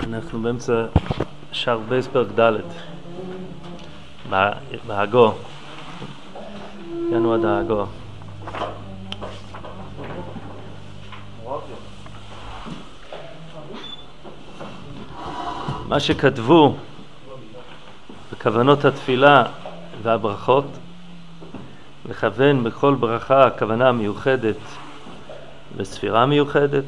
אנחנו באמצע שער בייס פרק ד' בהגו. הגענו עד ההגו. מה שכתבו בכוונות התפילה והברכות, לכוון בכל ברכה הכוונה מיוחדת לספירה מיוחדת.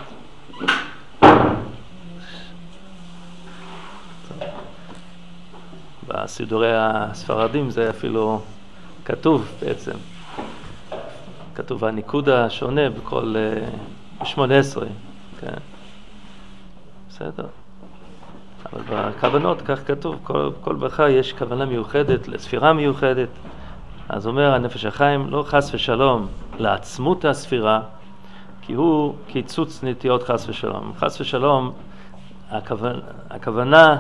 בסידורי הספרדים זה אפילו כתוב בעצם. כתוב הניקוד השונה בכל 18. כן. בסדר. אבל בכוונות כך כתוב, כל ברכה יש כוונה מיוחדת לספירה מיוחדת. אז אומר הנפש החיים, לא חס ושלום לעצמות הספירה, כי הוא קיצוץ נטיות חס ושלום. חס ושלום, הכוונה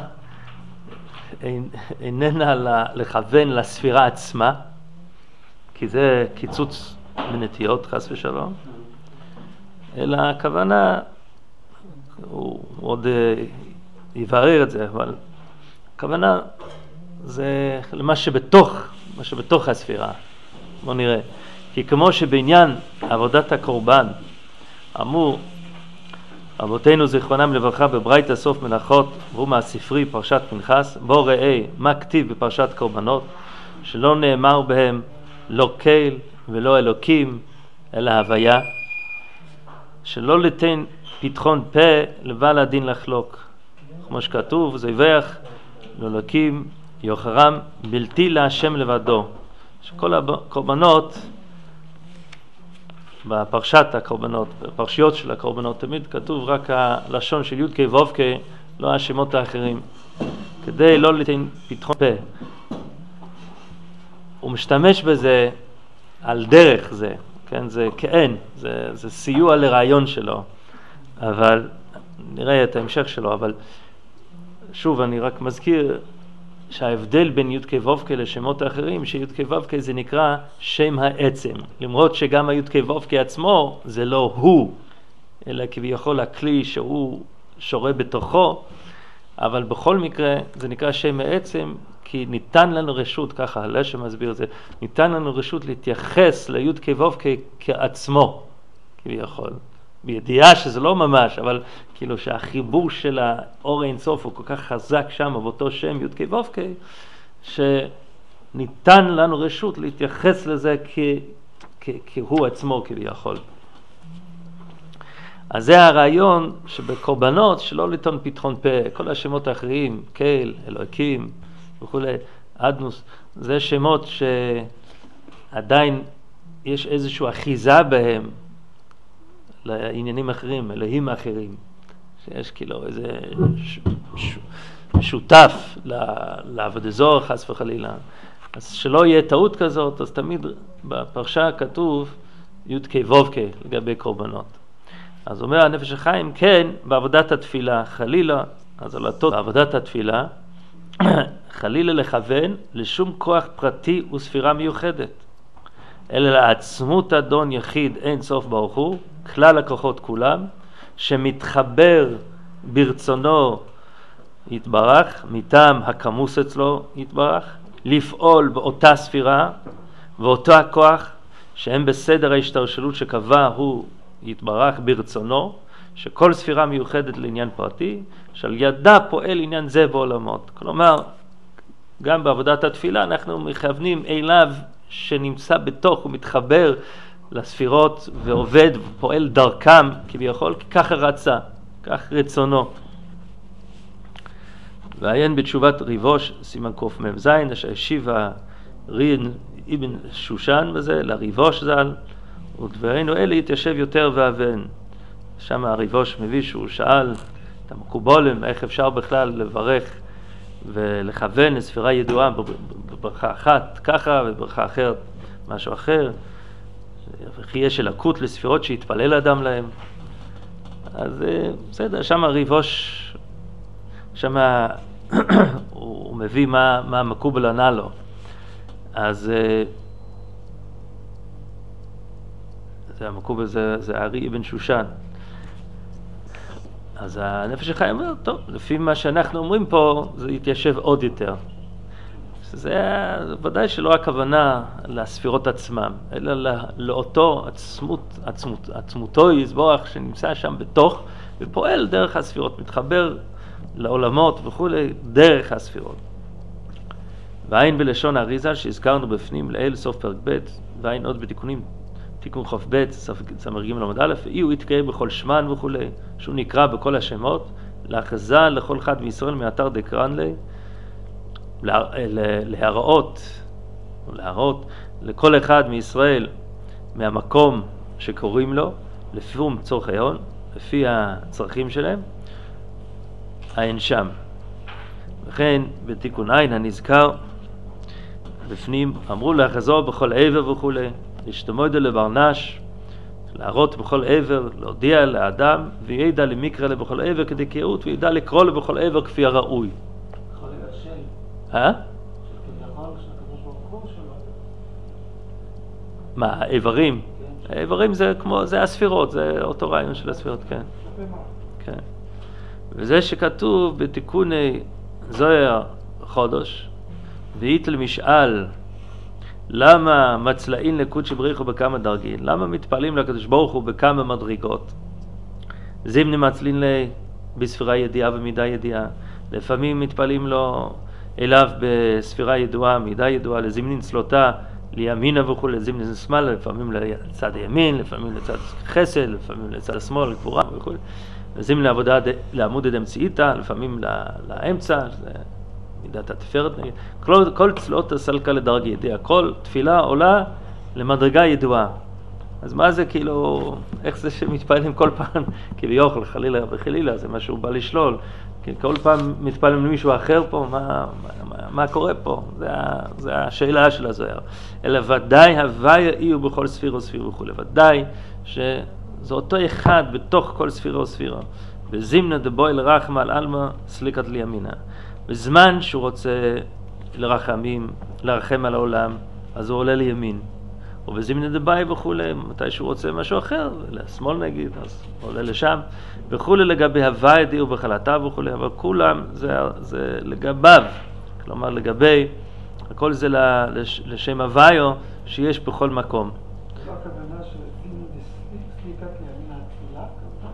איננה לכוון לספירה עצמה, כי זה קיצוץ מנטיות חס ושלום, אלא הכוונה, הוא עוד יברר את זה, אבל הכוונה זה למה שבתוך הספירה. בואו נראה. כי כמו שבעניין עבודת הקורבן אמרו אבותינו זיכרונם לברכה בברייתא סוף מלאכות, והוא מהספרי פרשת פנחס, בוא ראה מה כתיב בפרשת קורבנות, שלא נאמר בהם לא קהל ולא אלוקים אלא הוויה, שלא ליתן פתחון פה לבעל הדין לחלוק, כמו שכתוב זיווח לאלוקים יוחרם בלתי להשם לבדו. שכל הקורבנות בפרשת הקורבנות, בפרשיות של הקורבנות, תמיד כתוב רק הלשון של י' כ' ו' כ', לא השמות האחרים, כדי לא ליתן פתחון פה. הוא משתמש בזה על דרך זה, כן? זה כאין, זה סיוע לרעיון שלו, אבל נראה את ההמשך שלו. אבל שוב, אני רק מזכיר שההבדל בין י' כ' ו' כ' לשמות האחרים, שי' כ' ו' כ' זה נקרא שם העצם, למרות שגם הי' כ' ו' כ' עצמו זה לא הוא, אלא כביכול הכלי שהוא שורה בתוכו, אבל בכל מקרה זה נקרא שם העצם, כי ניתן לנו רשות, ככה הלשם מסביר זה, ניתן לנו רשות להתייחס לי' כ' ו' כ' כעצמו, כביכול. בידיעה שזה לא ממש, אבל כאילו שהחיבור של האור האינסוף הוא כל כך חזק שם באותו שם י' כ' ו' כ', שניתן לנו רשות להתייחס לזה כהוא עצמו כביכול. אז זה הרעיון שבקורבנות שלא ליתן פתחון פה, כל השמות האחרים, קהל, אלוקים וכו', אדנוס, זה שמות שעדיין יש איזושהי אחיזה בהם לעניינים אחרים, אלוהים אחרים, שיש כאילו איזה משותף לעבודת זוהר חס וחלילה. אז שלא יהיה טעות כזאת, אז תמיד בפרשה כתוב י' כ' ו' כ' לגבי קורבנות. אז אומר הנפש החיים, כן, בעבודת התפילה חלילה, אז על התות בעבודת התפילה, חלילה לכוון לשום כוח פרטי וספירה מיוחדת, אלא לעצמות אדון יחיד אין סוף ברוך הוא, כלל הכוחות כולם, שמתחבר ברצונו יתברך, מטעם הכמוס אצלו יתברך, לפעול באותה ספירה ואותו הכוח שהם בסדר ההשתרשלות שקבע הוא יתברך ברצונו, שכל ספירה מיוחדת לעניין פרטי, שעל ידה פועל עניין זה בעולמות. כלומר, גם בעבודת התפילה אנחנו מכוונים אליו שנמצא בתוך ומתחבר לספירות ועובד ופועל דרכם כביכול, כי ככה רצה, כך רצונו. ועיין בתשובת ריבוש סימן קמ"ז, אשר השיב ריין אבן שושן בזה לריבוש ז"ל, ודברינו אלה יתיישב יותר ואבן. שם הריבוש מביא שהוא שאל את המקובולים איך אפשר בכלל לברך ולכוון לספירה ידועה בברכה אחת ככה וברכה אחרת משהו אחר, וכי יש אלוקות לספירות שיתפלל אדם להם. אז בסדר, שם הריבוש, שם הוא מביא מה המקובל ענה לו. אז זה המקובל, זה ארי אבן שושן. אז הנפש החי אומר, טוב, לפי מה שאנחנו אומרים פה, זה יתיישב עוד יותר. זה ודאי שלא הכוונה לספירות עצמם, אלא לאותו עצמותו יזבורך שנמצא שם בתוך, ופועל דרך הספירות, מתחבר לעולמות וכולי, דרך הספירות. ועין בלשון האריזה שהזכרנו בפנים לאל סוף פרק ב', ועין עוד בתיקונים, תיקון חוף ב', סמ"ג עמוד א', אי הוא יתקרא בכל שמן וכולי, שהוא נקרא בכל השמות, לאחזה לכל אחד מישראל מאתר דקרן לי, להראות לכל אחד מישראל מהמקום שקוראים לו, לפי צורכי הון, לפי הצרכים שלהם, אין שם. וכן בתיקון עין הנזכר בפנים אמרו לאחזור בכל עבר וכו', להשתמוד לברנש, להראות בכל עבר, להודיע לאדם, וידע למקרא לבכל עבר כדי קריאות, וידע לקרוא לבכל עבר כפי הראוי. מה, האיברים? האיברים זה כמו, זה הספירות, זה אותו רעיון של הספירות, כן. כן. וזה שכתוב בתיקוני זוהר חודש, ואיתל משאל, למה מצלעים לקודש בריך הוא בכמה דרגים? למה מתפעלים לקדוש ברוך הוא בכמה מדרגות? זימני מצלין לי בספירה ידיעה ומידה ידיעה. לפעמים מתפעלים לו אליו בספירה ידועה, מידה ידועה, לזימנין צלותה, לימינה וכו', לזימנין שמאלה, לפעמים לצד ימין, לפעמים לצד חסד, לפעמים לצד השמאל, לגבורה וכו'. לזימנין לעבודה לעמוד דמציאיתא, לפעמים לאמצע, מידת התפארת נגיד. כל צלות הסלקה לדרגה ידיעה, כל תפילה עולה למדרגה ידועה. אז מה זה כאילו, איך זה שמתפעלים כל פעם, כביכול, חלילה וחלילה, זה מה שהוא בא לשלול. כי כל פעם מתפעלים למישהו אחר פה, מה קורה פה? זה השאלה של הזוהר. אלא ודאי הוויה אי הוא בכל ספירה וספירה וכו'. ודאי שזה אותו אחד בתוך כל ספירה וספירה. וזימנה דבוי לרחם על אלמה סליקת לימינה. בזמן שהוא רוצה לרחם על העולם, אז הוא עולה לימין. ובזימנה דבאי וכולי, מתי שהוא רוצה משהו אחר, לשמאל נגיד, אז הוא עולה לשם, וכולי לגבי הוואי דיר בחלטה וכולי, אבל כולם זה לגביו, כלומר לגבי, הכל זה לשם הוויו שיש בכל מקום. זו הכוונה של סליקת לימין התפילה,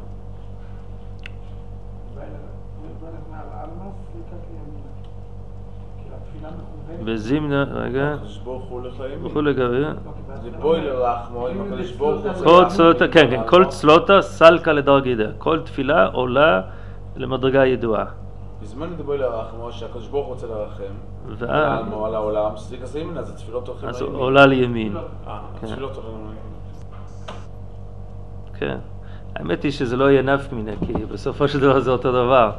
בזימנה, רגע, וכו' לגבי זה בוי לרחמו, אם הקדוש ברוך הוא כן, כן, כל צלותה סלקה לדרגה ידועה, כל תפילה עולה למדרגה ידועה. בזמן דבוי לרחמו, שהקדוש ברוך רוצה לרחם על העולם, סליקה לימינה, זה תפילות הולכים אז לימין. עולה לימין. תפילות הולכים לימין. כן, האמת היא שזה לא יהיה נף מינה, כי בסופו של דבר זה אותו דבר.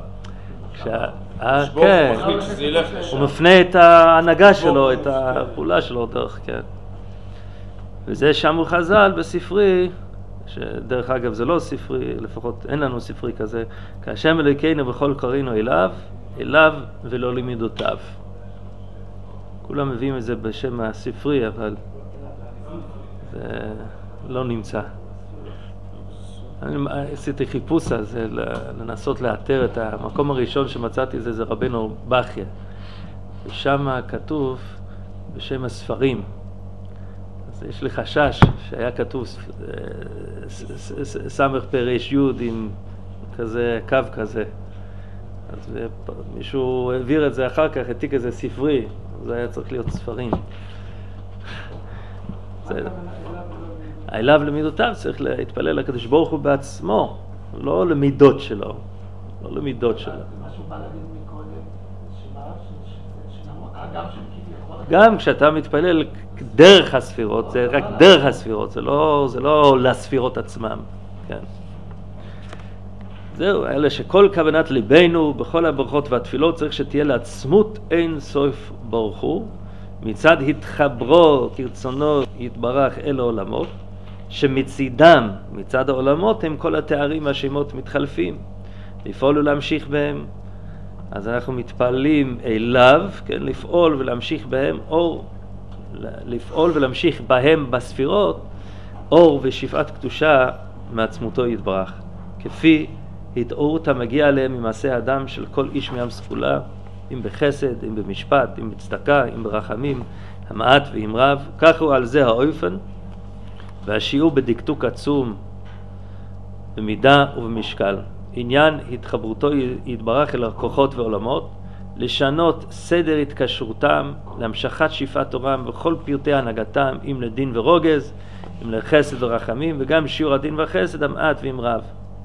כן, הוא מפנה את ההנהגה שלו, את הפעולה שלו דרך, כן. וזה שאמרו חז"ל בספרי, שדרך אגב זה לא ספרי, לפחות אין לנו ספרי כזה, כהשם אלוהינו בכל קראנו אליו ולא למידותיו. כולם מביאים את זה בשם הספרי, אבל זה לא נמצא. אני עשיתי חיפוש על זה, לנסות לאתר את המקום הראשון שמצאתי זה רבנו בכיה. ושם כתוב בשם הספרים. אז יש לי חשש שהיה כתוב סמך פרש יוד עם כזה קו כזה. אז מישהו העביר את זה אחר כך, העתיק איזה ספרי, זה היה צריך להיות ספרים. אליו למידותיו צריך להתפלל לקדוש ברוך הוא בעצמו, לא למידות שלו, לא למידות שלו. גם כשאתה מתפלל דרך הספירות, זה רק דרך הספירות, זה לא לספירות עצמם, כן. זהו, אלה שכל כוונת ליבנו בכל הברכות והתפילות צריך שתהיה לעצמות אין סוף ברוך הוא, מצד התחברו כרצונו יתברך אל העולמות, שמצידם, מצד העולמות, הם כל התארים והשמות מתחלפים, לפעול ולהמשיך בהם. אז אנחנו מתפעלים אליו, כן, לפעול ולהמשיך בהם אור, לפעול ולהמשיך בהם בספירות, אור ושפעת קדושה מעצמותו יתברך, כפי התעוררות המגיע עליהם ממעשה האדם של כל איש מעם סגולה, אם בחסד, אם במשפט, אם בצדקה, אם ברחמים, המעט ואם רב. כך הוא על זה האופן, והשיעור בדקדוק עצום, במידה ובמשקל. עניין התחברותו יתברך אל הכוחות ועולמות, לשנות סדר התקשרותם, להמשכת שאיפת תורם וכל פרטי הנהגתם, אם לדין ורוגז, אם לחסד ורחמים, וגם שיעור הדין והחסד, המעט ואם רב.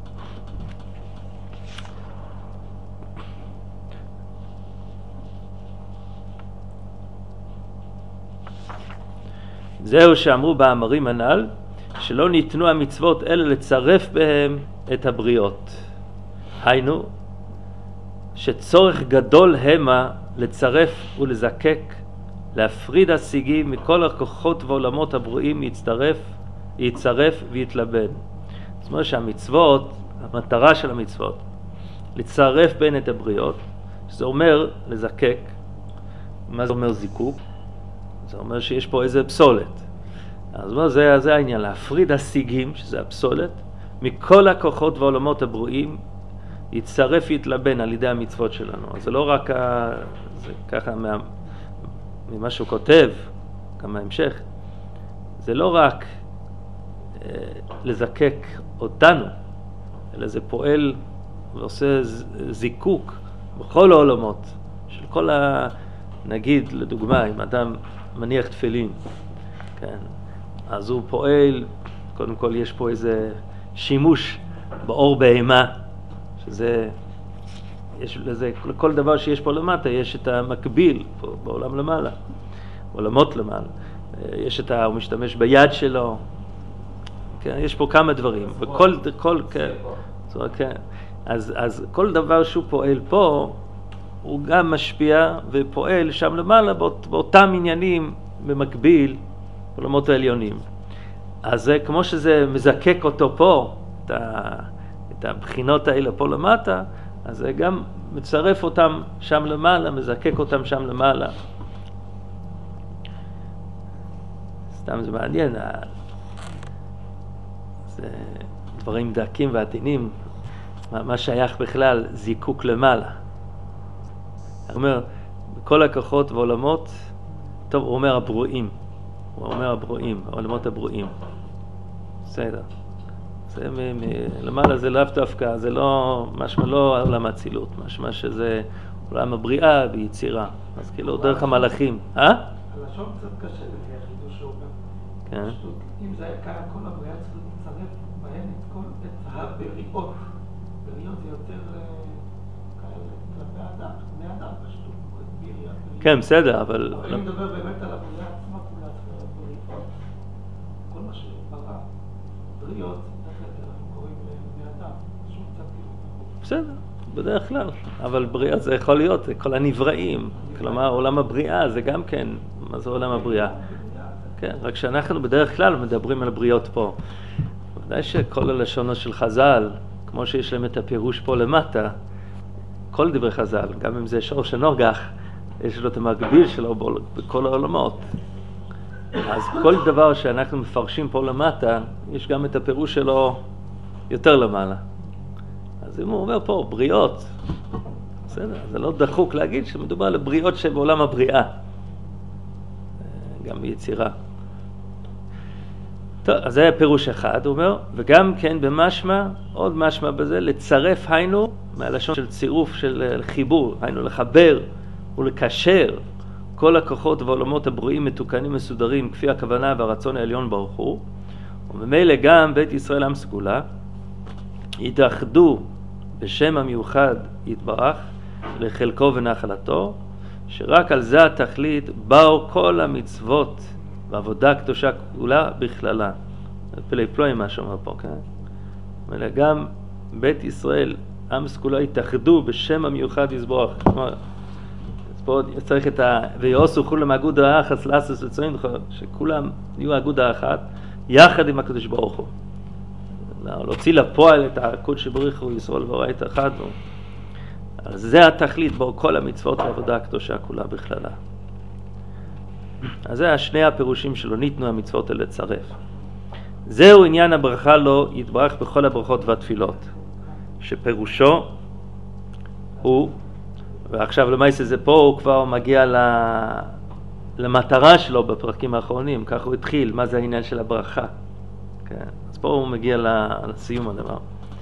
זהו שאמרו באמרים הנ"ל, שלא ניתנו המצוות אלא לצרף בהם את הבריות. היינו, שצורך גדול המה לצרף ולזקק, להפריד השיגים מכל הכוחות ועולמות הברואים יצרף ויתלבן. זאת אומרת שהמצוות, המטרה של המצוות, לצרף בין את הבריות, זה אומר לזקק. מה זה אומר זיקוק? זה אומר שיש פה איזה פסולת. אז זה העניין, להפריד השיגים, שזה הפסולת, מכל הכוחות ועולמות הברואים, יצטרף ויתלבן על ידי המצוות שלנו. אז זה לא רק, זה ככה ממה שהוא כותב, גם ההמשך, זה לא רק לזקק אותנו, אלא זה פועל ועושה זיקוק בכל העולמות, של כל נגיד, לדוגמה, אם אדם מניח תפילין, כן, אז הוא פועל, קודם כל יש פה איזה שימוש באור בהמה, שזה, יש לזה, לכל דבר שיש פה למטה, יש את המקביל פה בעולם למעלה, בעולמות למעלה. יש את הוא משתמש ביד שלו, כן, יש פה כמה דברים, כן, אז כל דבר שהוא פועל פה, הוא גם משפיע ופועל שם למעלה באותם עניינים במקביל בעולמות העליונים. אז זה כמו שזה מזקק אותו פה, את הבחינות האלה פה למטה, אז זה גם מצרף אותם שם למעלה, מזקק אותם שם למעלה. סתם זה מעניין, זה דברים דקים ועדינים, מה שייך בכלל זיקוק למעלה. הוא אומר, בכל הכוחות ועולמות, טוב, הוא אומר הברואים, העולמות הברואים. בסדר. זה למעלה זה לאו דווקא, זה לא, משמע לא עולם האצילות, משמע שזה עולם הבריאה ויצירה. אז כאילו דרך המלאכים. הלשון קצת קשה לפי החידוש שהוא אומר. כן. אם זה היה כאן, כל הבריאה צריך לצרף בהן את כל הבריאות. בריאות זה יותר כלפי האדם, בני אדם פשוט. כן, בסדר, אבל אני מדבר באמת על הבריאה עצמה, כולה בריאות. כל מה שברא, בריאות, אנחנו קוראים לבני אדם, שום קצת כאילו. בסדר, בדרך כלל, אבל בריאה זה יכול להיות, כל הנבראים, כלומר עולם הבריאה זה גם כן, מה זה עולם הבריאה? כן, רק שאנחנו בדרך כלל מדברים על בריאות פה. ודאי שכל הלשונות של חז"ל, כמו שיש להם את הפירוש פה למטה, כל דברי חז"ל, גם אם זה שור שנוגח, יש לו את המקביל שלו בכל העולמות. אז כל דבר שאנחנו מפרשים פה למטה, יש גם את הפירוש שלו יותר למעלה. אז אם הוא אומר פה, בריאות, בסדר, זה לא דחוק להגיד שמדובר על בריאות שבעולם הבריאה. גם ביצירה. טוב, אז זה הפירוש אחד, הוא אומר, וגם כן במשמע, עוד משמע בזה, לצרף היינו, מהלשון של צירוף, של חיבור, היינו לחבר ולקשר כל הכוחות ועולמות הברואים מתוקנים מסודרים, כפי הכוונה והרצון העליון ברוך הוא, וממילא גם בית ישראל עם סגולה, התאחדו בשם המיוחד יתברך, לחלקו ונחלתו, שרק על זה התכלית באו כל המצוות ועבודה קדושה כולה בכללה. פלאי פלואים מה שאומר פה, כן? אלא גם בית ישראל, עם סגולה, התאחדו בשם המיוחד יתברך. כלומר, פה צריך את ויעשו כולם אגודה אחת לעשות וצוין, שכולם יהיו אגודה אחת, יחד עם הקדוש ברוך הוא. להוציא לפועל את הקודש ברוך הוא, ישראל והוראת אחד. אז זה התכלית בו כל המצוות והעבודה הקדושה כולה בכללה. אז זה שני הפירושים שלו, ניתנו המצוות האלה לצרף. זהו עניין הברכה לו, יתברך בכל הברכות והתפילות. שפירושו הוא, ועכשיו למעשה זה פה הוא כבר מגיע למטרה שלו בפרקים האחרונים, כך הוא התחיל, מה זה העניין של הברכה. כן? אז פה הוא מגיע לסיום הדבר.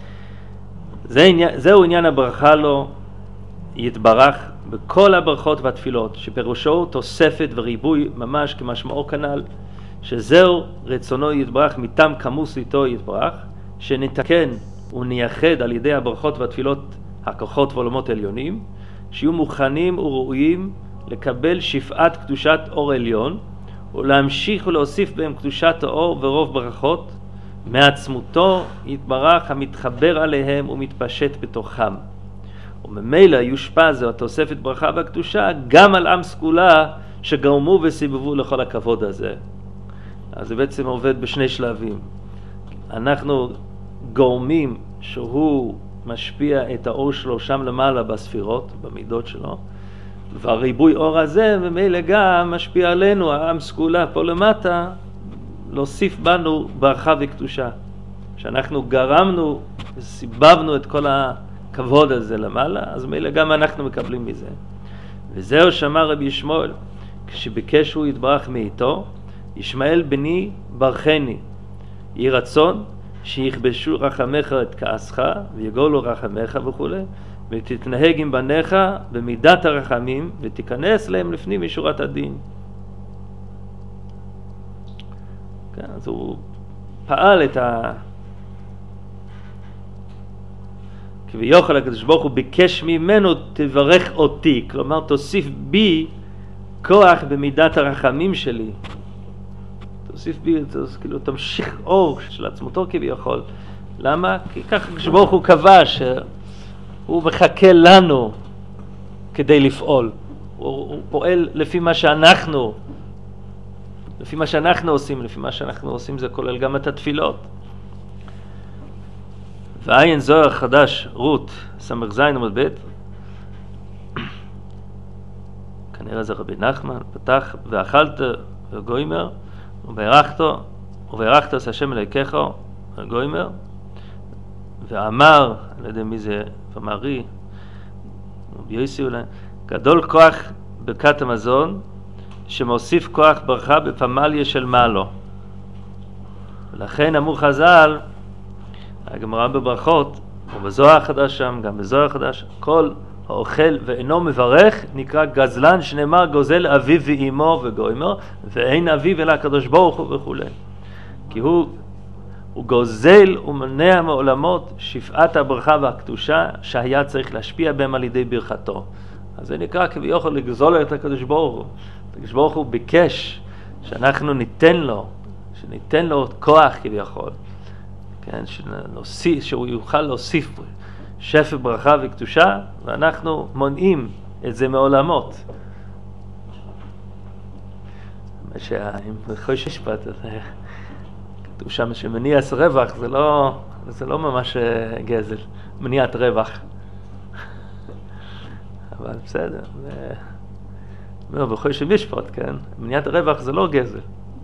זהו עניין הברכה לו, יתברך בכל הברכות והתפילות, שפירושו תוספת וריבוי ממש כמשמעו כנ"ל, שזהו רצונו יתברך מטעם כמוס איתו יתברך, שנתקן ונייחד על ידי הברכות והתפילות הכוחות ועולמות עליונים, שיהיו מוכנים וראויים לקבל שפעת קדושת אור עליון, ולהמשיך ולהוסיף בהם קדושת האור ורוב ברכות, מעצמותו יתברך המתחבר עליהם ומתפשט בתוכם. וממילא יושפע זו התוספת ברכה והקדושה גם על עם סגולה שגרמו וסיבבו לכל הכבוד הזה. אז זה בעצם עובד בשני שלבים. אנחנו גורמים שהוא משפיע את האור שלו שם למעלה בספירות, במידות שלו, והריבוי אור הזה ממילא גם משפיע עלינו, העם סגולה פה למטה, להוסיף בנו ברכה וקדושה. שאנחנו גרמנו וסיבבנו את כל הכבוד הזה למעלה, אז ממילא גם אנחנו מקבלים מזה. וזהו שאמר רבי ישמעאל, כשביקש הוא יתברך מאיתו, ישמעאל בני ברכני, יהי רצון שיכבשו רחמך את כעסך ויגולו רחמך וכו', ותתנהג עם בניך במידת הרחמים ותיכנס להם לפנים משורת הדין. כן, אז הוא פעל את כביכול הקדוש ברוך הוא ביקש ממנו תברך אותי, כלומר תוסיף בי כוח במידת הרחמים שלי, תוסיף בי, כאילו תמשיך אור של עצמותו כביכול. למה? כי ככה הקדוש ברוך הוא קבע שהוא מחכה לנו כדי לפעול. הוא פועל לפי מה שאנחנו עושים, לפי מה שאנחנו עושים זה כולל גם את התפילות. ועיין זוהר חדש, רות, סמך זין עמוד ב', כנראה זה רבי נחמן, פתח, ואכלת וגוימר, ובערכת עשה השם אלוהיכך וגוימר, ואמר, אני לא יודע מי זה, אמרי, ביוסי אולי, גדול כוח ברכת המזון, שמוסיף כוח ברכה בפמליה של מעלו. ולכן אמרו חז"ל, הגמרא בברכות, ובזוהר החדש שם, גם בזוהר החדש, כל האוכל ואינו מברך נקרא גזלן, שנאמר גוזל אביו ואימו וגוימר, ואין אביו אלא הקדוש ברוך הוא וכו'. כי הוא גוזל ומונע מעולמות שפעת הברכה והקדושה שהיה צריך להשפיע בהם על ידי ברכתו. אז זה נקרא כביכול לגזול את הקדוש ברוך הוא. הקדוש ברוך הוא ביקש שאנחנו ניתן לו כוח כביכול, כן, שהוא יוכל להוסיף שפע ברכה וקדושה, ואנחנו מונעים את זה מעולמות. אם חוש משפט, כתוב שם שמניעת רווח, זה לא ממש גזל, מניעת רווח. אבל בסדר, בחוש משפט, כן, מניעת רווח זה לא גזל.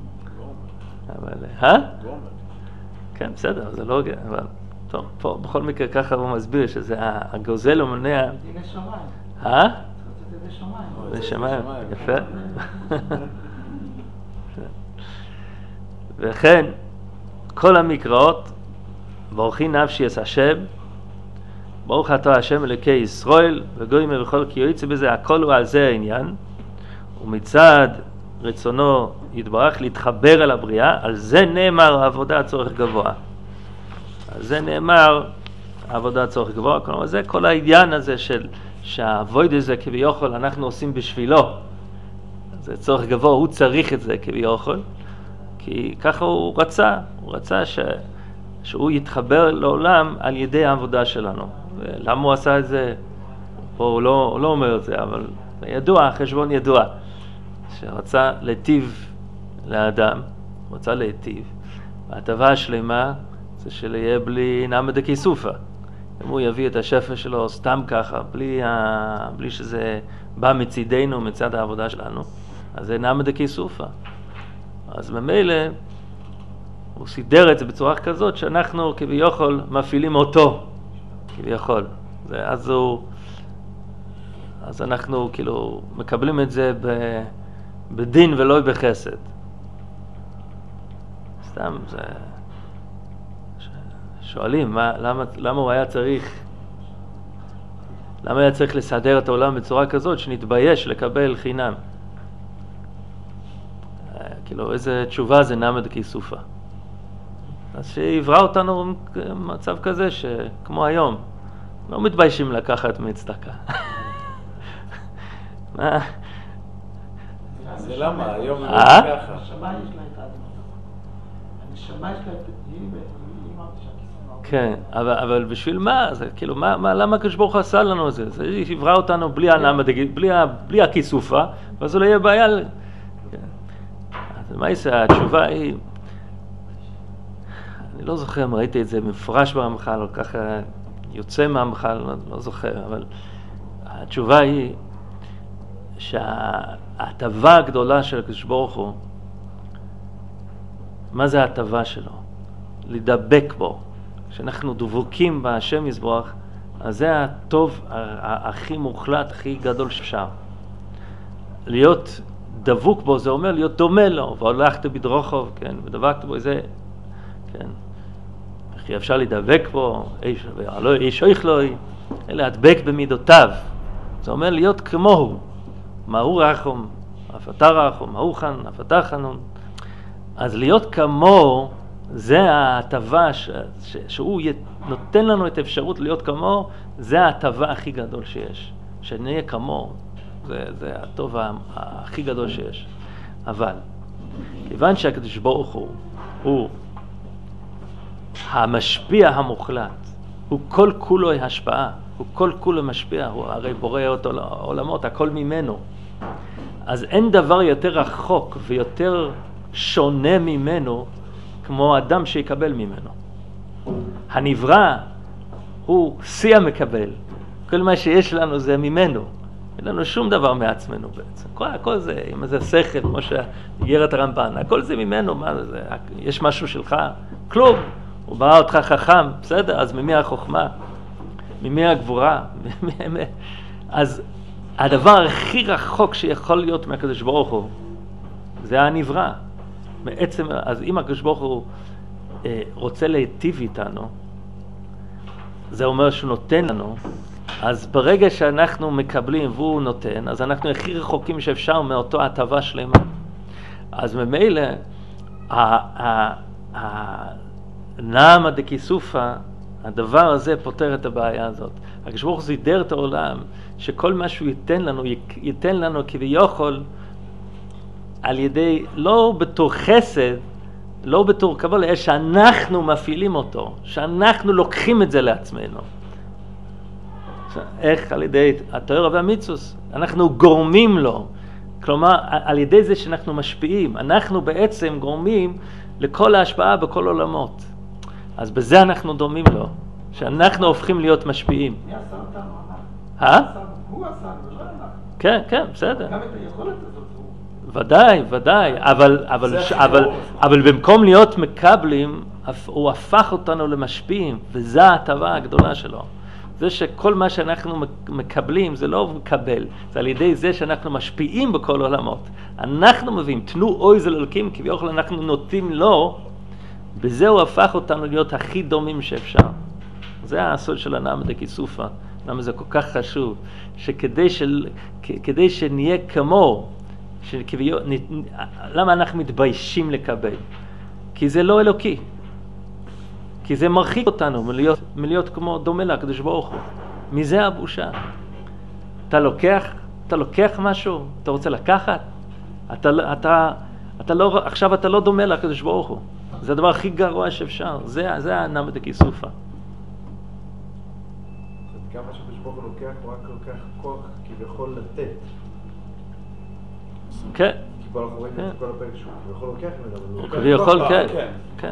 אבל, כן, בסדר, זה לא גזל, אבל טוב, פה בכל מקרה ככה הוא מסביר שזה הגוזל ומונע. דיני שמיים. דיני שמיים, יפה. וכן, כל המקראות, ברכי נפשי את השם, ברוך אתה השם אלוקי ישראל, וגוימר וכל כי יוצא בזה, הכל הוא על זה העניין, ומצד רצונו יתברך להתחבר אל הבריאה, על זה נאמר העבודה הצורך גבוה. על זה נאמר העבודה הצורך גבוה, כלומר זה כל העניין הזה שהעבוד הזה כביכול אנחנו עושים בשבילו. זה צורך גבוה, הוא צריך את זה כביכול, כי ככה הוא רצה שהוא יתחבר לעולם על ידי העבודה שלנו. ולמה הוא עשה את זה? פה הוא לא אומר את זה, אבל ידוע, חשבון ידוע, שרצה להיטיב לאדם, רצה להיטיב. וההטבה השלמה זה שיהיה בלי נעמא דקיסופא. אם הוא יביא את השפע שלו סתם ככה, בלי שזה בא מצידנו, מצד העבודה שלנו, אז זה נעמא דקיסופא. אז ממילא הוא סידר את זה בצורה כזאת שאנחנו כביכול מפעילים אותו. כביכול. אז אנחנו כאילו מקבלים את זה בדין ולא בחסד. סתם, זה... שואלים, למה הוא היה צריך... למה היה צריך לסדר את העולם בצורה כזאת שנתבייש לקבל חינם? כאילו, איזה תשובה זה נמד כיסופה. אז שיברא אותנו במצב כזה שכמו היום, לא מתביישים לקחת מצדקה. מה? זה למה? היום לא ככה. הנשמה יש לה את האדמה. הנשמה יש לה את הדין, כן, אבל בשביל מה? זה כאילו, למה הקדוש ברוך הוא עשה לנו את זה? זה יברא אותנו בלי הנעמה, בלי הכיסופה, ואז לא יהיה בעיה. אז מה יעשה? התשובה היא, אני לא זוכר אם ראיתי את זה מפרש במחל, או ככה יוצא מהמחל, לא זוכר, אבל התשובה היא שההטבה הגדולה של הקדוש ברוך הוא, מה זה ההטבה שלו? לדבק בו. כשאנחנו דבוקים בהשם יזבח, אז זה הטוב הכי מוחלט, הכי גדול שאפשר. להיות דבוק בו, זה אומר להיות דומה לו, והולכת בדרוכו, כן, ודבקת בו, זה, כן. איך אפשר לדבק בו, איש אויך לו, להדבק במידותיו. זה אומר להיות כמוהו. מהו רחום, אף אתה רחום, מהו חן, אף אתה חנון. אז להיות כמוהו, זה ההטבה שהוא נותן לנו את האפשרות להיות כמוהו, זה ההטבה הכי גדול שיש. שנהיה כמוהו, זה הטוב הכי גדול שיש. אבל, כיוון שהקדוש ברוך הוא המשפיע המוחלט, הוא כל כולו השפעה, הוא כל כולו משפיע, הוא הרי בורא אותו לעולמות, הכל ממנו. אז אין דבר יותר רחוק ויותר שונה ממנו, כמו אדם שיקבל ממנו. הנברא הוא שיא המקבל. כל מה שיש לנו זה ממנו. אין לנו שום דבר מעצמנו בעצם. הכל זה, אם זה שכל, כמו שאיגרת הרמב"ן, הכל זה ממנו. מה זה? יש משהו שלך? כלום. הוא ברא אותך חכם, בסדר? אז ממי החוכמה? ממי הגבורה? אז הדבר הכי רחוק שיכול להיות מהקדוש ברוך הוא, זה הנברא. בעצם, אז אם הקדוש ברוך הוא רוצה להיטיב איתנו, זה אומר שהוא נותן לנו, אז ברגע שאנחנו מקבלים והוא נותן, אז אנחנו הכי רחוקים שאפשר מאותו הטבה שלמה. אז ממילא, הנעמה דכיסופה, הדבר הזה פותר את הבעיה הזאת. הקדוש ברוך הוא סידר את העולם, שכל מה שהוא ייתן לנו כביכול, על ידי, לא בתור חסד, לא בתור קבלה, אלא שאנחנו מפעילים אותו, שאנחנו לוקחים את זה לעצמנו. איך? על ידי התורה והמצוות, אנחנו גורמים לו. כלומר, על ידי זה שאנחנו משפיעים, אנחנו בעצם גורמים לכל ההשפעה בכל עולמות. אז בזה אנחנו דומים לו, שאנחנו הופכים להיות משפיעים. מי עשה אותנו? הוא עשה, ולא אנחנו. כן, כן, בסדר. גם את היכולת הזאת. ודאי, אבל במקום להיות מקבלים, הוא הפך אותנו למשפיעים, וזו ההטבה הגדולה שלו. זה שכל מה שאנחנו מקבלים, זה לא מקבל, זה על ידי זה שאנחנו משפיעים בכל עולמות. אנחנו מביאים, תנו אוי זה ללקים, כביכול אנחנו נוטים לו, בזה הוא הפך אותנו להיות הכי דומים שאפשר. זה הסוד של הנעמה דכיסופה, למה זה כל כך חשוב, שכדי שנהיה כמו, למה אנחנו מתביישים לקבל? כי זה לא אלוקי. כי זה מרחיק אותנו מלהיות כמו דומה לקדוש ברוך הוא. מזה הבושה. אתה לוקח משהו, אתה רוצה לקחת, עכשיו אתה לא דומה לקדוש ברוך הוא. זה הדבר הכי גרוע שאפשר. זה הנעמה דכיסופה. כמה שקדוש ברוך הוא לוקח, הוא רק לוקח כוח כביכול לתת. כן. כי פה אנחנו רואים את כל הפרק שהוא כביכול לוקח ממנו, אבל הוא לוקח כביכול, כוח. כן.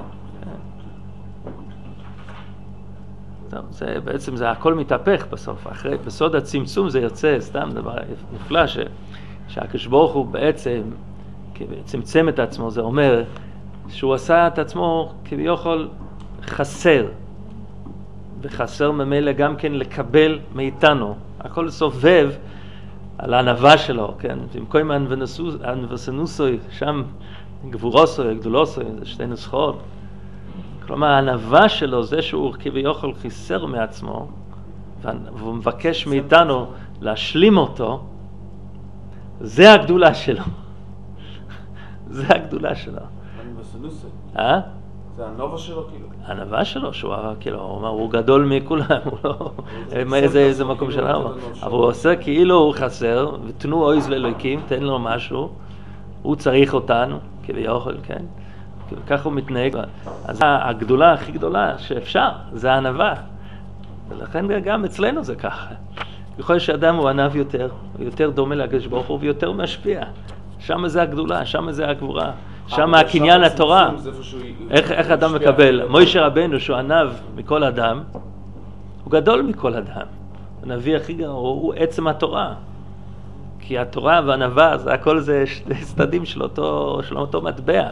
זה בעצם זה הכל מתהפך בסוף. בסוד הצמצום זה יוצא סתם דבר נפלא שהקדוש ברוך הוא בעצם צמצם את עצמו. זה אומר שהוא עשה את עצמו כביכול חסר. וחסר ממילא גם כן לקבל מאיתנו. הכל סובב על הענווה שלו, כן? במקום האנבסנוסוי, שם גבורוסוי, גדולוסוי, זה שתי נוסחאות. כלומר, הענווה שלו זה שהוא כביכול חיסר מעצמו, והוא מבקש מאיתנו להשלים אותו, זה הגדולה שלו. זה הגדולה שלו. האנבסנוסוי. זה הנובה שלו כאילו? הענווה שלו, שהוא כאילו, הוא אומר, הוא גדול מכולם, הוא לא, איזה מקום שלנו. אבל הוא עושה כאילו הוא חסר, ותנו אויז לאלוקים, תן לו משהו, הוא צריך אותנו, כביכול, כן? ככה הוא מתנהג. אז הגדולה הכי גדולה שאפשר, זה הענווה. ולכן גם אצלנו זה ככה. יכול שאדם הוא ענב יותר, הוא יותר דומה לקדוש ברוך הוא, ויותר משפיע. שם זה הגדולה, שם זה הגבורה. שם הקניין התורה. איך אדם מקבל? מוישה רבנו שהוא ענב מכל אדם, הוא גדול מכל אדם. הנביא הכי גדול, הוא עצם התורה. כי התורה והענווה, הכל זה צדדים של אותו מטבע.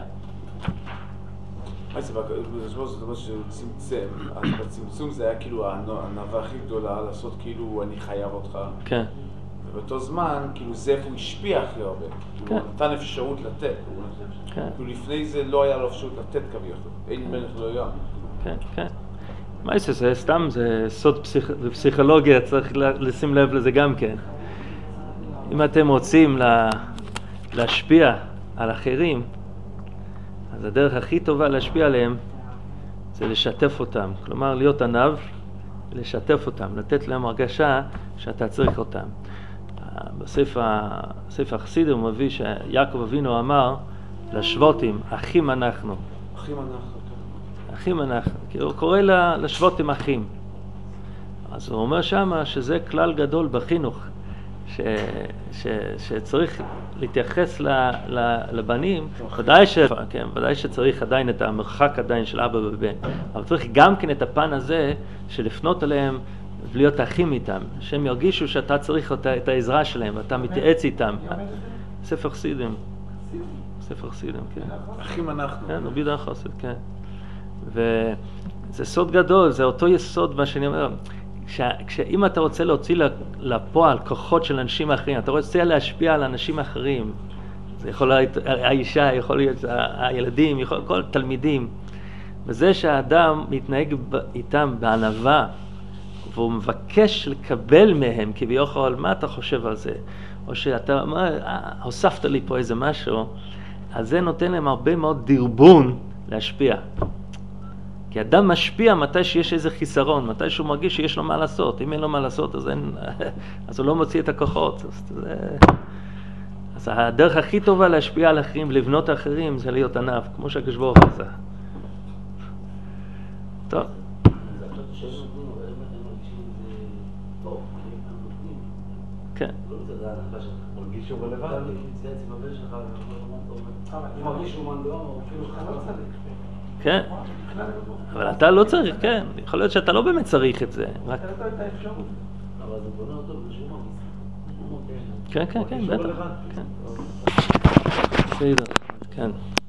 זה דבר שהוא צמצם, בצמצום זה היה כאילו הענווה הכי גדולה, לעשות כאילו אני חייב אותך. כן. ובאותו זמן, כאילו זה איפה הוא השפיע הכי הרבה. הוא נתן אפשרות לתת. כאילו לפני זה לא היה לו אפשרות לתת כביכול. אין מלך לא היה. כן, כן. מה זה סתם, זה סוד בפסיכולוגיה, צריך לשים לב לזה גם כן. אם אתם רוצים להשפיע על אחרים, אז הדרך הכי טובה להשפיע עליהם זה לשתף אותם. כלומר, להיות ענב, לשתף אותם, לתת להם הרגשה שאתה צריך אותם. בספר החסידים הוא מביא שיעקב אבינו אמר לשבוטים, אחים אנחנו. אחים אנחנו. אחים אנחנו. כי הוא קורא לשבוטים אחים. אז הוא אומר שמה שזה כלל גדול בחינוך, שצריך להתייחס לבנים, ודאי שצריך עדיין את המרחק עדיין של אבא ובן, אבל צריך גם כן את הפן הזה של לפנות אליהם ולהיות אחים איתם, שהם ירגישו שאתה צריך את העזרה שלהם, ואתה מתייעץ איתם. ספר חסידים. ספר חסידים, כן. אחים אנחנו. כן, רבי יהודה החסיד, כן. וזה סוד גדול, זה אותו יסוד מה שאני אומר. אם אתה רוצה להוציא לפועל כוחות של אנשים אחרים, אתה רוצה להשפיע על אנשים אחרים, זה יכול להיות האישה, יכול להיות הילדים, כל תלמידים, וזה שהאדם מתנהג איתם בענווה, והוא מבקש לקבל מהם כביכול, מה אתה חושב על זה? או שאתה הוספת לי פה איזה משהו, אז זה נותן להם הרבה מאוד דרבון להשפיע. כי אדם משפיע מתי שיש איזה חיסרון, מתי שהוא מרגיש שיש לו מה לעשות. אם אין לו מה לעשות, אז הוא לא מוציא את הכוחות. אז הדרך הכי טובה להשפיע על אחרים, לבנות אחרים, זה להיות ענב, כמו שהקדוש ברוך הוא עשה. טוב. כן. מרגיש שהוא רלוונטי. אני מרגיש שהוא מנדום, אפילו שאתה לא צריך. כן, אבל אתה לא צריך, כן. יכול להיות שאתה לא באמת צריך את זה. אתה לא את האפשרות. אבל זה בונה אותו בשום מרגיש. כן, כן, כן, בטח. בסדר, כן.